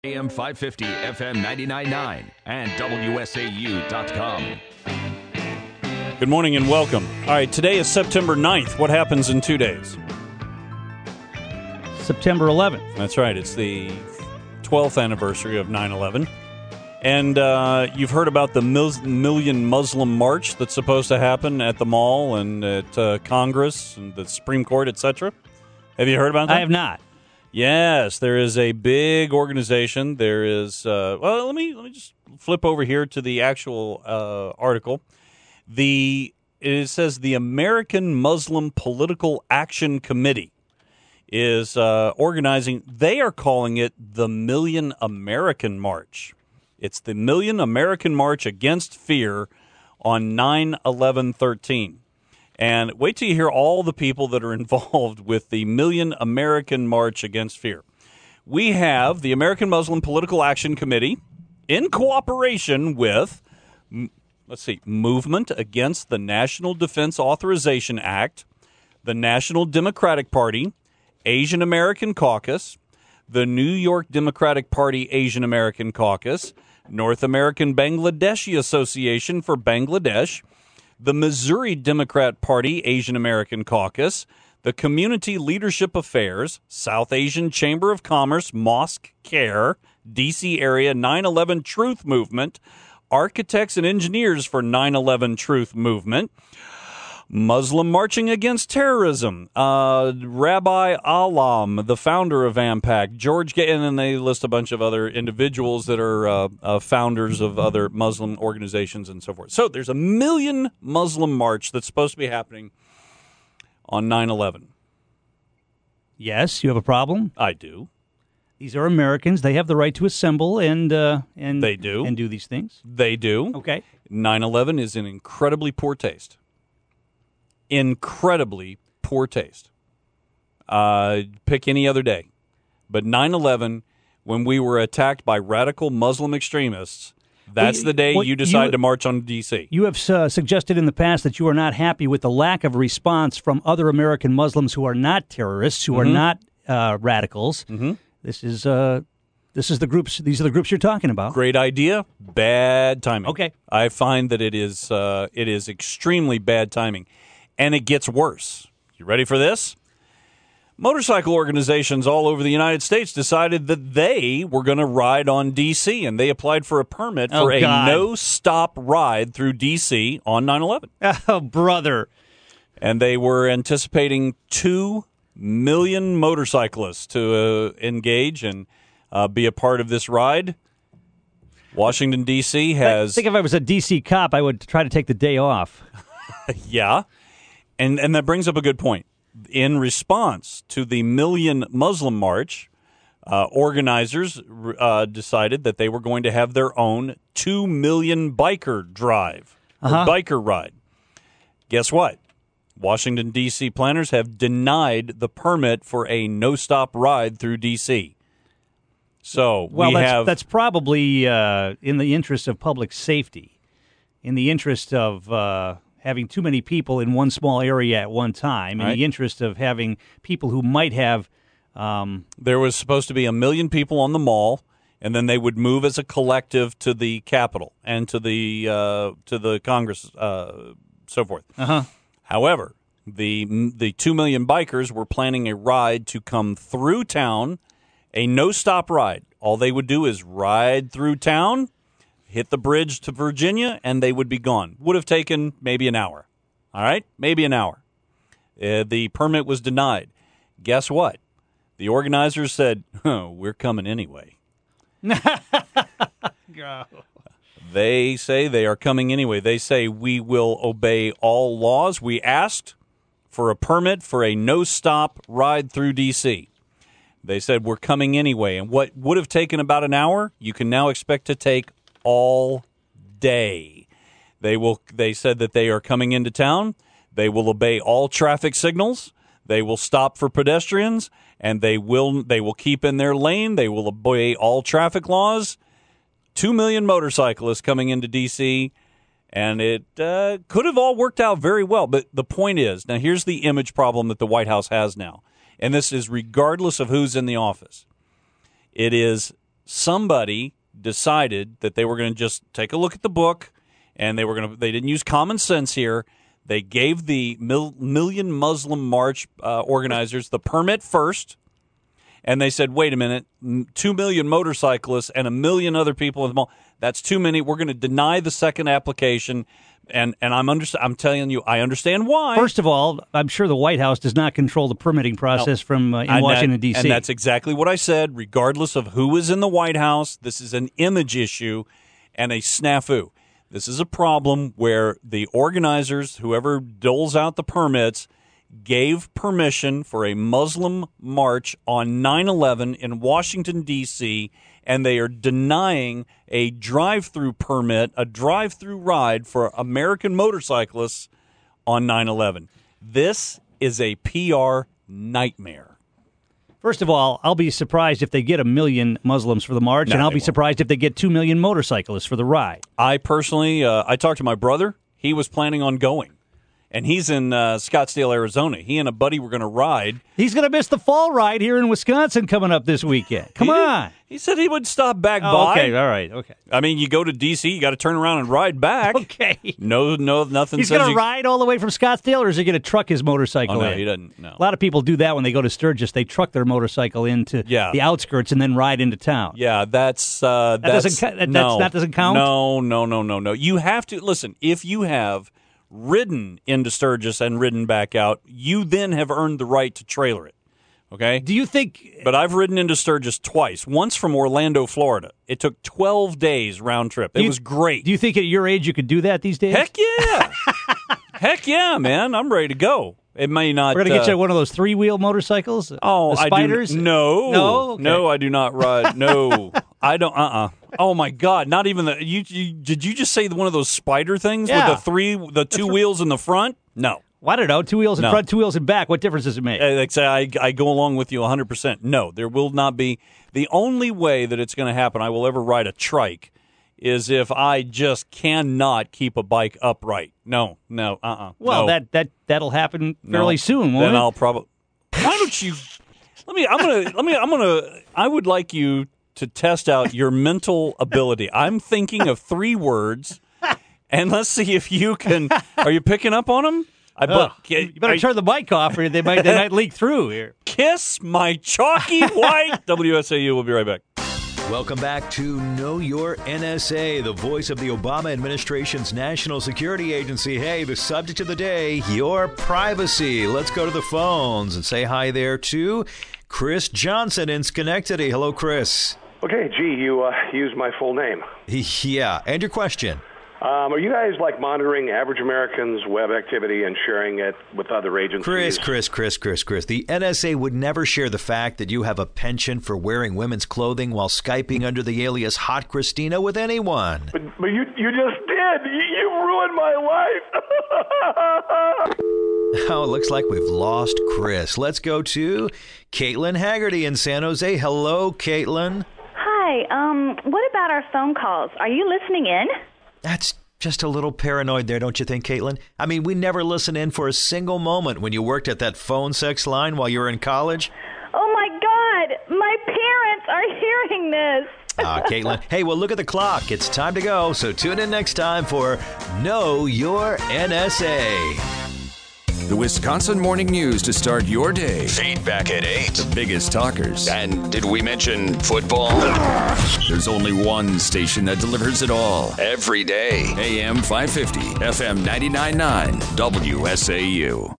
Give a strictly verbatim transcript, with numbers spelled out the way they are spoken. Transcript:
A M five fifty, F M ninety-nine point nine, and W S A U dot com. Good morning and welcome. All right, today is September ninth. What happens in two days? September eleventh. That's right. It's the twelfth anniversary of nine eleven. And uh, you've heard about the mil- Million Muslim March that's supposed to happen at the mall and at uh, Congress and the Supreme Court, et cetera. Have you heard about that? I have not. Yes, there is a big organization. There is, uh, well, let me let me just flip over here to the actual uh, article. The it says the American Muslim Political Action Committee is uh, organizing. They are calling it the Million American March. It's the Million American March Against Fear on nine eleven thirteen. And wait till you hear all the people that are involved with the Million American March Against Fear. We have the American Muslim Political Action Committee in cooperation with, let's see, Movement Against the National Defense Authorization Act, the National Democratic Party, Asian American Caucus, the New York Democratic Party Asian American Caucus, North American Bangladeshi Association for Bangladesh, the Missouri Democrat Party Asian American Caucus, the Community Leadership Affairs, South Asian Chamber of Commerce, Mosque Care, D C Area nine eleven Truth Movement, Architects and Engineers for nine eleven Truth Movement, Muslim Marching Against Terrorism, uh, Rabbi Alam, the founder of AMPAC, George Gay, and then they list a bunch of other individuals that are uh, uh, founders of other Muslim organizations and so forth. So there's a Million Muslim March that's supposed to be happening on nine eleven. Yes, you have a problem? I do. These are Americans. They have the right to assemble and uh, and They do. and do these things. They do. Okay. nine eleven is in incredibly poor taste. Incredibly poor taste. Uh, pick any other day. But nine eleven, when we were attacked by radical Muslim extremists, that's Well, the day well, you decide you- to march on D C. You have uh, suggested in the past that you are not happy with the lack of response from other American Muslims who are not terrorists, who Mm-hmm. are not uh, radicals. Mm-hmm. This is uh, this is the groups. These are the groups you're talking about. Great idea, bad timing. Okay. I find that it is uh, it is extremely bad timing. And it gets worse. You ready for this? Motorcycle organizations all over the United States decided that they were going to ride on D C, and they applied for a permit for Oh, a God. no-stop ride through D C on nine eleven. Oh, brother. And they were anticipating two million motorcyclists to uh, engage and uh, be a part of this ride. Washington, D C has... I think if I was a D C cop, I would try to take the day off. Yeah. And and that brings up a good point. In response to the Million Muslim March, uh, organizers uh, decided that they were going to have their own two million biker drive, or Uh-huh. biker ride. Guess what? Washington, D C planners have denied the permit for a no-stop ride through D C. So Well, we that's, have... that's probably uh, in the interest of public safety, in the interest of uh, having too many people in one small area at one time, in Right. the interest of having people who might have... Um, There was supposed to be a million people on the mall, and then they would move as a collective to the Capitol and to the uh, to the Congress, uh, so forth. uh-huh. However, the the two million bikers were planning a ride to come through town, a no-stop ride. All they would do is ride through town, hit the bridge to Virginia, and they would be gone. Would have taken maybe an hour. All right? Maybe an hour. Uh, the permit was denied. Guess what? The organizers said, huh, we're coming anyway. They say they are coming anyway. They say we will obey all laws. We asked for a permit for a no-stop ride through D C. They said we're coming anyway. And what would have taken about an hour, you can now expect to take all day. They will. They said that they are coming into town. They will obey all traffic signals. They will stop for pedestrians, and they will they will keep in their lane. They will obey all traffic laws. Two million motorcyclists coming into D C, and it uh, could have all worked out very well. But the point is, now here's the image problem that the White House has now, and this is regardless of who's in the office. It is somebody decided that they were going to just take a look at the book, and they were going to. They didn't use common sense here. They gave the mil- Million Muslim March uh, organizers the permit first, and they said, "Wait a minute, two million motorcyclists and a million other people in the mall. That's too many. We're going to deny the second application." And and I'm under, I'm telling you, I understand why. First of all, I'm sure the White House does not control the permitting process no. from uh, in and Washington, D C. And that's exactly what I said. Regardless of who is in the White House, this is an image issue and a snafu. This is a problem where the organizers, whoever doles out the permits, gave permission for a Muslim march on nine eleven in Washington, D C, and they are denying a drive-through permit, a drive-through ride for American motorcyclists on nine eleven. This is a P R nightmare. First of all, I'll be surprised if they get a million Muslims for the march, no, and I'll be won't. surprised if they get two million motorcyclists for the ride. I personally, uh, I talked to my brother. He was planning on going. And he's in uh, Scottsdale, Arizona. He and a buddy were going to ride. He's going to miss the fall ride here in Wisconsin coming up this weekend. Come he on. Did. He said he would stop back oh, by. Okay, all right, okay. I mean, you go to D C, you got to turn around and ride back. Okay. No, no, nothing. He's going to ride all the way from Scottsdale, or is he going to truck his motorcycle oh, no, in? he doesn't. No. A lot of people do that when they go to Sturgis. They truck their motorcycle into yeah. the outskirts and then ride into town. Yeah, that's uh, that that's doesn't that, no, that doesn't count. No, no, no, no, no. You have to listen. If you have ridden into Sturgis and ridden back out, you then have earned the right to trailer it. Okay? Do you think... But I've ridden into Sturgis twice. Once from Orlando, Florida. It took twelve days round trip. It you, was great. Do you think at your age you could do that these days? Heck yeah. Heck yeah, man. I'm ready to go. It may not... We're going to get uh, you one of those three-wheel motorcycles? Oh, the spiders? I do, no. No? Okay. No, I do not ride. No. I don't... Uh-uh. Oh, my God. Not even the... You, you Did you just say one of those spider things yeah. with the three, the two That's wheels in the front? No. Well, I don't know. Two wheels in no. front, two wheels in back. What difference does it make? Like say, I, I go along with you one hundred percent. No, there will not be. The only way that it's going to happen, I will ever ride a trike, is if I just cannot keep a bike upright. No, no, uh-uh. Well, no. that, that, that'll happen fairly no. soon, won't then it? I'll probably... Why don't you... Let me... I'm going to... Let me... I'm going to... I would like you to test out your mental ability. I'm thinking of three words, and let's see if you can... Are you picking up on them? I oh, you better I, turn the mic off, or they might they might leak through here. Kiss my chalky white. W S A U. We'll be right back. Welcome back to Know Your N S A, the voice of the Obama administration's national security agency. Hey, the subject of the day, your privacy. Let's go to the phones and say hi there to Chris Johnson in Schenectady. Hello, Chris. Okay, gee, you uh, used my full name. Yeah, and your question. Um, are you guys like monitoring average Americans' web activity and sharing it with other agencies? Chris, Chris, Chris, Chris, Chris. The N S A would never share the fact that you have a penchant for wearing women's clothing while Skyping under the alias Hot Christina with anyone. But, but you you just did. You, you ruined my life. Oh, it looks like we've lost Chris. Let's go to Caitlin Haggerty in San Jose. Hello, Caitlin. Hi. Um, what about our phone calls? Are you listening in? That's just a little paranoid there, don't you think, Caitlin? I mean, we never listen in for a single moment when you worked at that phone sex line while you were in college. Oh, my God. My parents are hearing this. Ah, Caitlin. Hey, well, look at the clock. It's time to go. So tune in next time for Know Your N S A. The Wisconsin Morning News to start your day. Feedback at eight. The biggest talkers. And did we mention football? There's only one station that delivers it all. Every day. A M five fifty, F M ninety-nine point nine, W S A U.